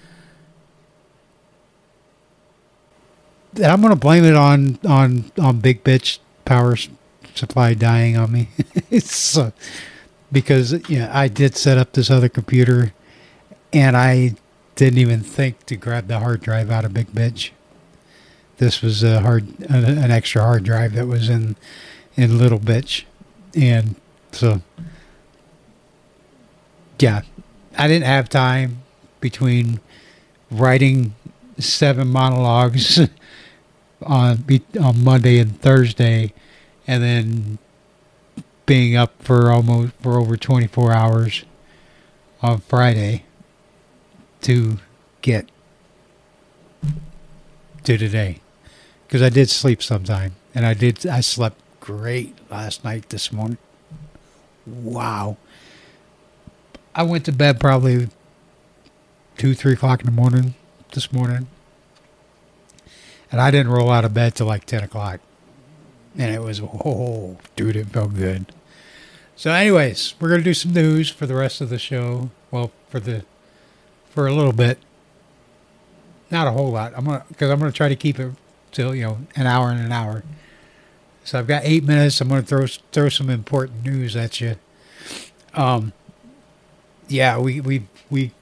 And I'm going to blame it on, on, on Big Bitch Power Supply dying on me. It's uh, because, you know, I did set up this other computer and I didn't even think to grab the hard drive out of Big Bitch. This was a hard, an, an extra hard drive that was in, in Little Bitch. And so, yeah, I didn't have time between writing seven monologues on on Monday and Thursday, and then being up for almost for over twenty-four hours on Friday to get to today, because I did sleep sometime, and I did I slept great last night. This morning, wow, I went to bed probably two three o'clock in the morning this morning, and I didn't roll out of bed till like ten o'clock. And it was, oh, dude, it felt good. So anyways, we're going to do some news for the rest of the show. Well, for the, for a little bit. Not a whole lot. I'm going to, because I'm going to try to keep it till, you know, an hour and an hour. So I've got eight minutes. I'm going to throw, throw some important news at you. Um, yeah, we, we, we,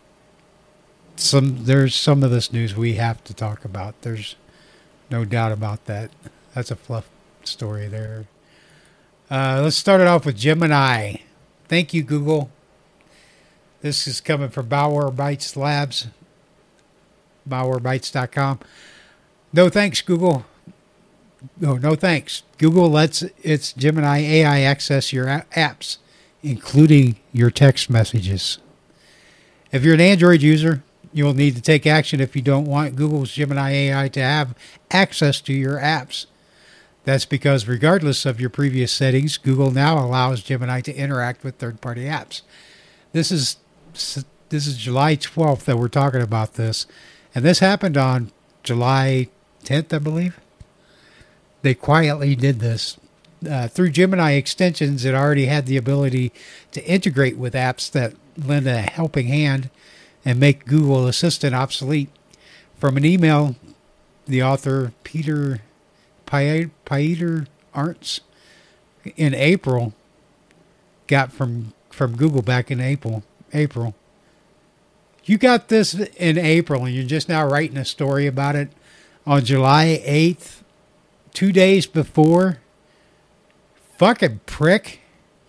some, there's some of this news we have to talk about. There's no doubt about that. That's a fluff story there. Uh, let's start it off with Gemini. Thank you, Google. This is coming from Bauerbytes Labs. Bauerbytes dot com. No thanks, Google. No, no thanks. Google lets its Gemini A I access your a- apps, including your text messages. If you're an Android user, you will need to take action if you don't want Google's Gemini A I to have access to your apps. That's because regardless of your previous settings, Google now allows Gemini to interact with third-party apps. This is this is July twelfth that we're talking about this, and this happened on July tenth, I believe. They quietly did this. Uh, through Gemini extensions, it already had the ability to integrate with apps that lend a helping hand and make Google Assistant obsolete. From an email, the author Peter Peter Arntz in April got from from Google back in April. April. You got this in April, and you're just now writing a story about it on July eighth, two days before. Fucking prick.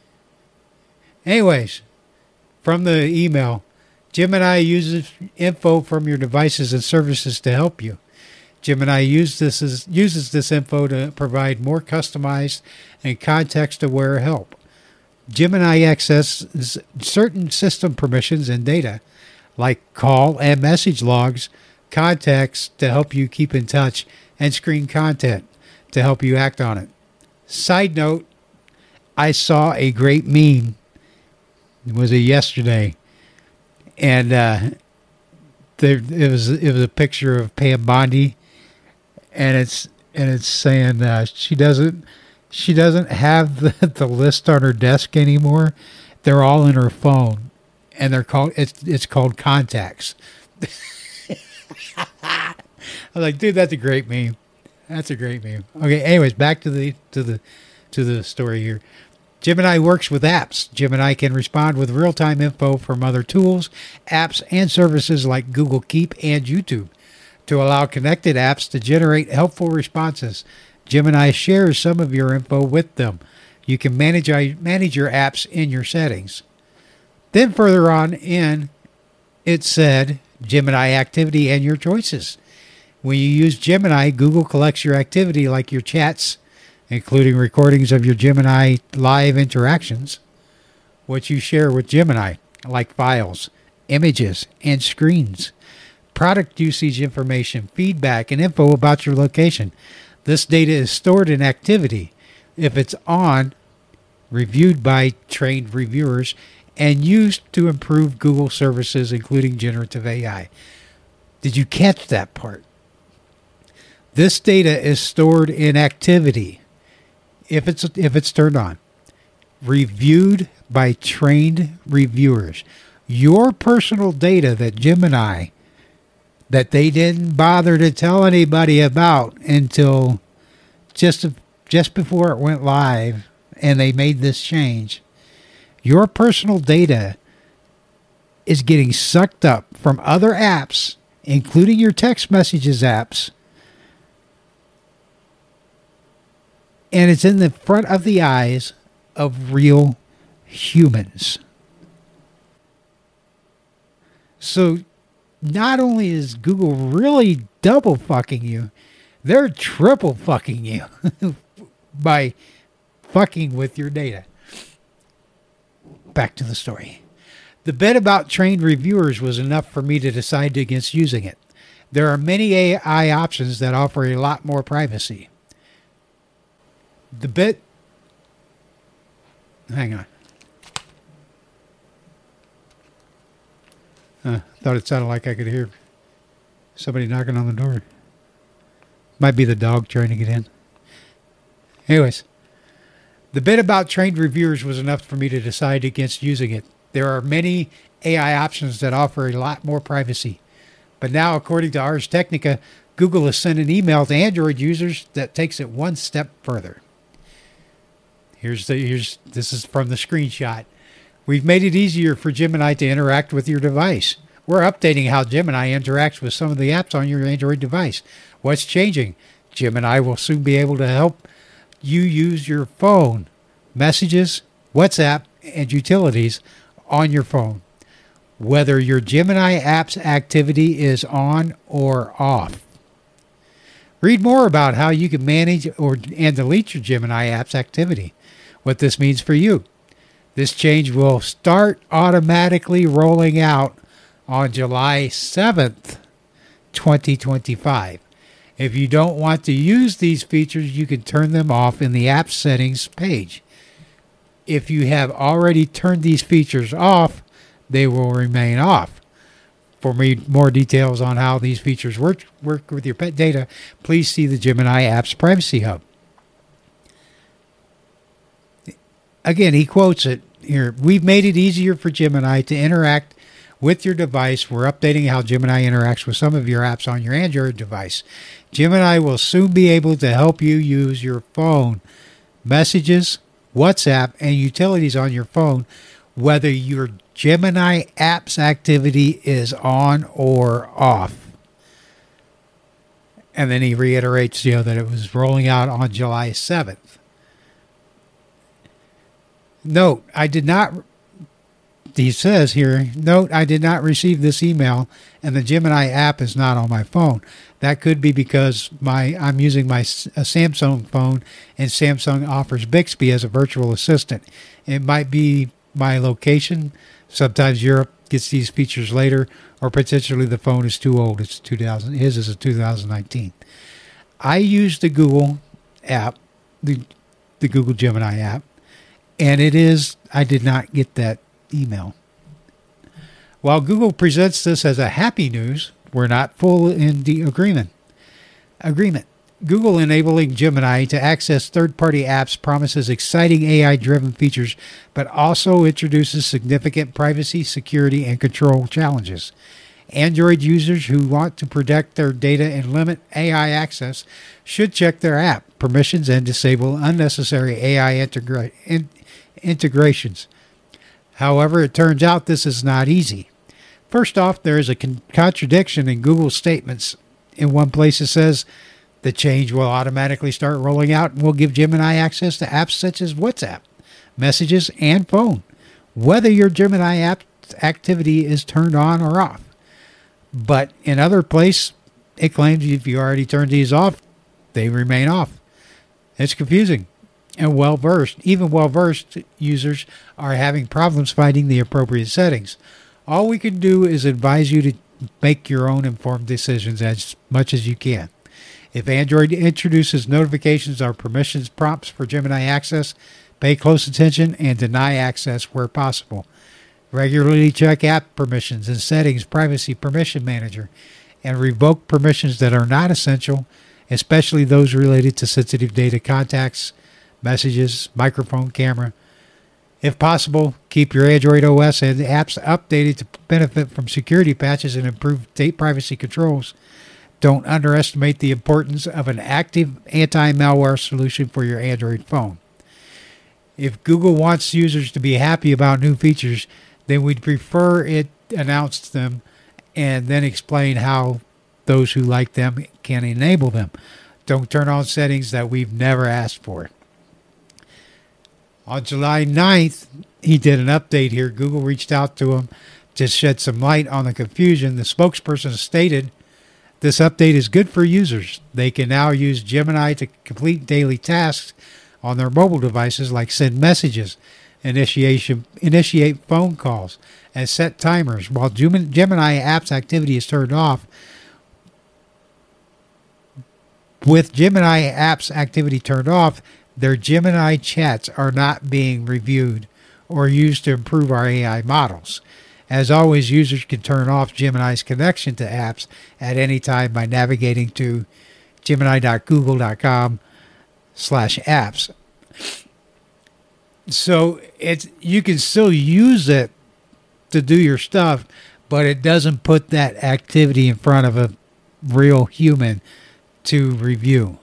Anyways, from the email, Gemini uses info from your devices and services to help you. Gemini use this as, uses this info to provide more customized and context-aware help. Gemini accesses certain system permissions and data, like call and message logs, contacts to help you keep in touch, and screen content to help you act on it. Side note, I saw a great meme. It was a yesterday, and uh, there it was it was a picture of Pam Bondi. And it's and it's saying uh, she doesn't she doesn't have the, the list on her desk anymore. They're all in her phone, and they're called it's it's called contacts. I was like, dude, that's a great meme. That's a great meme. Okay, anyways, back to the to the to the story here. Gemini works with apps. Gemini can respond with real-time info from other tools, apps, and services like Google Keep and YouTube. To allow connected apps to generate helpful responses, Gemini shares some of your info with them. You can manage manage your apps in your settings. Then further on in, it said Gemini activity and your choices. When you use Gemini, Google collects your activity like your chats, including recordings of your Gemini live interactions, what you share with Gemini, like files, images, and screens. Product usage information, feedback, and info about your location. This data is stored in activity. If it's on, reviewed by trained reviewers, and used to improve Google services, including generative A I. Did you catch that part? This data is stored in activity. If it's if it's turned on, reviewed by trained reviewers. Your personal data that Gemini, that they didn't bother to tell anybody about until just just before it went live, and they made this change. Your personal data is getting sucked up from other apps, including your text messages apps, and it's in the front of the eyes of real humans. So not only is Google really double fucking you, they're triple fucking you by fucking with your data. Back to the story. The bit about trained reviewers was enough for me to decide against using it. There are many A I options that offer a lot more privacy. The bit... Hang on. Uh, thought it sounded like I could hear somebody knocking on the door. Might be the dog trying to get in. Anyways, the bit about trained reviewers was enough for me to decide against using it. There are many A I options that offer a lot more privacy. But now, according to Ars Technica, Google has sent an email to Android users that takes it one step further. Here's the here's this is from the screenshot. We've made it easier for Gemini to interact with your device. We're updating how Gemini interacts with some of the apps on your Android device. What's changing? Gemini will soon be able to help you use your phone, messages, WhatsApp, and utilities on your phone, whether your Gemini app's activity is on or off. Read more about how you can manage or and delete your Gemini app's activity, what this means for you. This change will start automatically rolling out on July seventh, twenty twenty-five. If you don't want to use these features, you can turn them off in the app settings page. If you have already turned these features off, they will remain off. For me, more details on how these features work, work with your pet data, please see the Gemini Apps Privacy Hub. Again, he quotes it here. We've made it easier for Gemini to interact with your device. We're updating how Gemini interacts with some of your apps on your Android device. Gemini will soon be able to help you use your phone, messages, WhatsApp, and utilities on your phone, whether your Gemini app's activity is on or off. And then he reiterates, you know, that it was rolling out on July seventh. Note, I did not, he says here, note, I did not receive this email and the Gemini app is not on my phone. That could be because my I'm using my a Samsung phone and Samsung offers Bixby as a virtual assistant. It might be my location. Sometimes Europe gets these features later, or potentially the phone is too old. It's two thousand. His is a two thousand nineteen. I use the Google app, the the Google Gemini app, and it is, I did not get that email. While Google presents this as a happy news, we're not full in the agreement. Agreement. Google enabling Gemini to access third-party apps promises exciting A I-driven features, but also introduces significant privacy, security, and control challenges. Android users who want to protect their data and limit A I access should check their app permissions and disable unnecessary A I integra- in- integrations. However, it turns out this is not easy. First off, there is a con- contradiction in Google's statements. In one place it says, the change will automatically start rolling out and will give Gemini access to apps such as WhatsApp, messages, and phone, whether your Gemini app activity is turned on or off. But in other places, it claims if you already turned these off, they remain off. It's confusing. And well-versed, even well-versed users are having problems finding the appropriate settings. All we can do is advise you to make your own informed decisions as much as you can. If Android introduces notifications or permissions prompts for Gemini access, pay close attention and deny access where possible. Regularly check app permissions and settings privacy permission manager and revoke permissions that are not essential, especially those related to sensitive data contacts, messages, microphone, camera. If possible, keep your Android O S and apps updated to benefit from security patches and improved data privacy controls. Don't underestimate the importance of an active anti-malware solution for your Android phone. If Google wants users to be happy about new features, then we'd prefer it announce them and then explain how those who like them can enable them. Don't turn on settings that we've never asked for. On July ninth, he did an update here. Google reached out to him to shed some light on the confusion. The spokesperson stated, this update is good for users. They can now use Gemini to complete daily tasks on their mobile devices, like send messages, initiation, initiate phone calls, and set timers. While Gemini apps activity is turned off, with Gemini apps activity turned off, their Gemini chats are not being reviewed or used to improve our A I models. As always, users can turn off Gemini's connection to apps at any time by navigating to gemini.google.com slash apps. So it's, you can still use it to do your stuff, but it doesn't put that activity in front of a real human to review.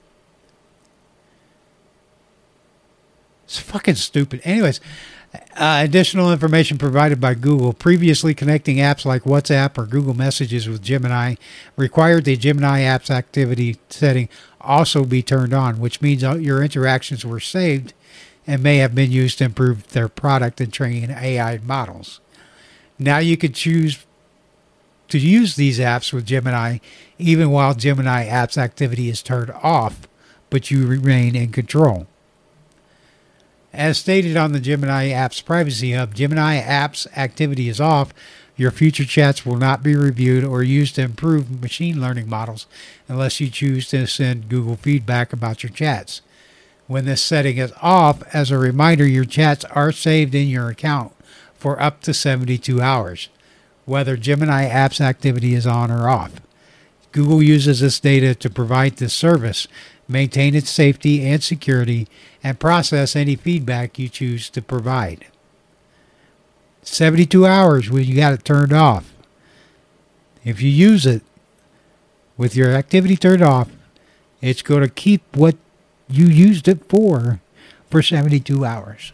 It's fucking stupid. Anyways, uh, additional information provided by Google. Previously, connecting apps like WhatsApp or Google Messages with Gemini required the Gemini apps activity setting also be turned on, which means your interactions were saved and may have been used to improve their product and train A I models. Now you could choose to use these apps with Gemini even while Gemini apps activity is turned off, but you remain in control. As stated on the Gemini Apps Privacy Hub, Gemini apps activity is off. Your future chats will not be reviewed or used to improve machine learning models unless you choose to send Google feedback about your chats. When this setting is off, as a reminder, your chats are saved in your account for up to seventy-two hours, whether Gemini apps activity is on or off. Google uses this data to provide this service, maintain its safety and security, and process any feedback you choose to provide. seventy-two hours when you got it turned off. If you use it with your activity turned off, it's going to keep what you used it for for seventy-two hours.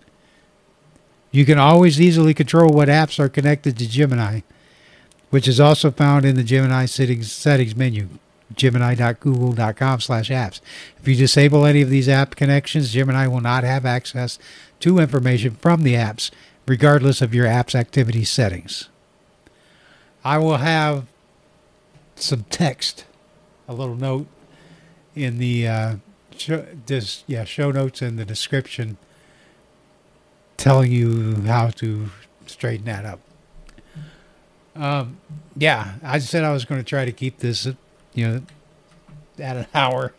You can always easily control what apps are connected to Gemini, which is also found in the Gemini settings, settings menu, gemini.google.com slash apps. If you disable any of these app connections, Gemini will not have access to information from the apps, regardless of your app's activity settings. I will have some text, a little note in the uh, show, this, yeah, show notes in the description telling you how to straighten that up. Um, yeah, I said I was going to try to keep this, you know, at an hour.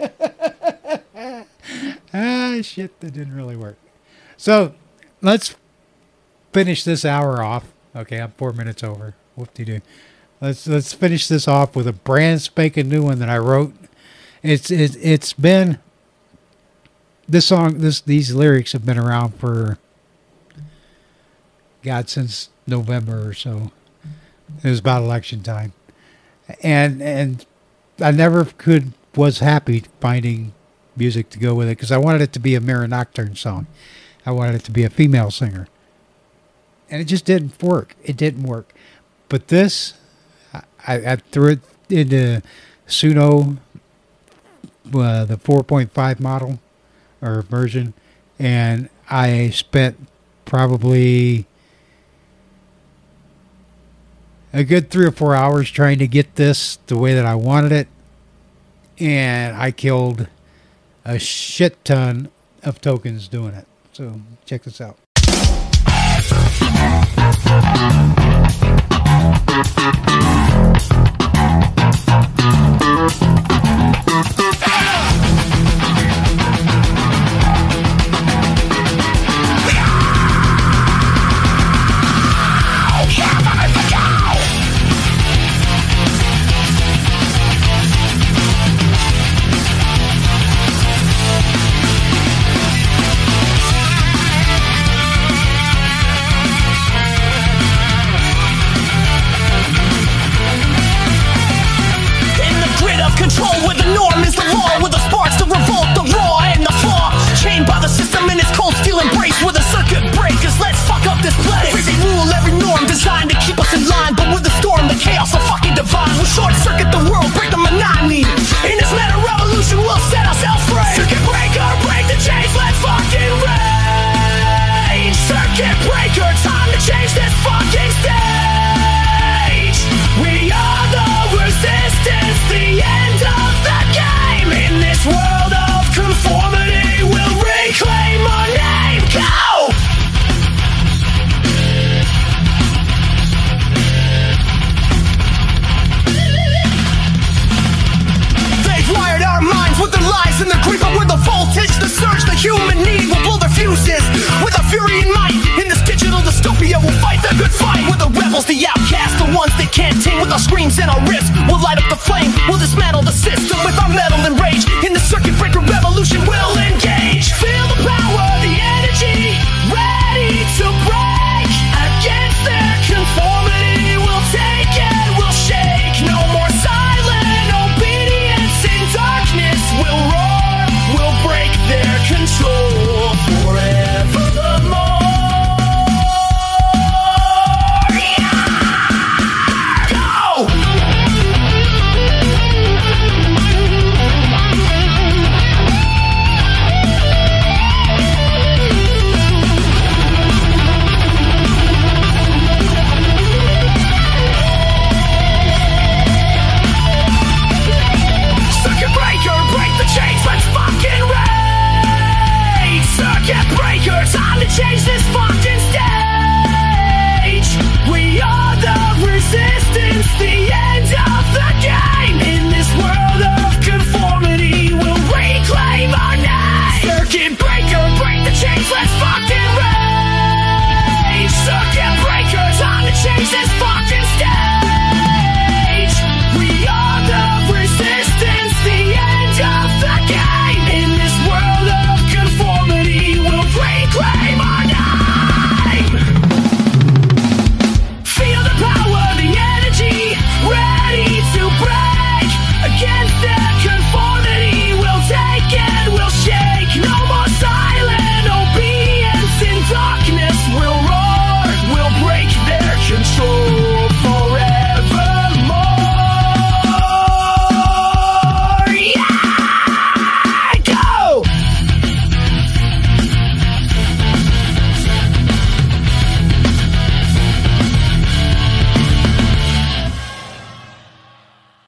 ah, shit, that didn't really work. So let's finish this hour off. Okay, I'm four minutes over. Whoop-de-doo. Let's let's finish this off with a brand spanking new one that I wrote. It's it, it's been this song. This these lyrics have been around for God since November or so. It was about election time, and and I never could was happy finding music to go with it because I wanted it to be a Mare Nocturne song. I wanted it to be a female singer, and it just didn't work. It didn't work. But this, I, I threw it into Suno, uh, the four point five model or version, and I spent probably a good three or four hours trying to get this the way that I wanted it, and I killed a shit ton of tokens doing it. So check this out. We'll be right back.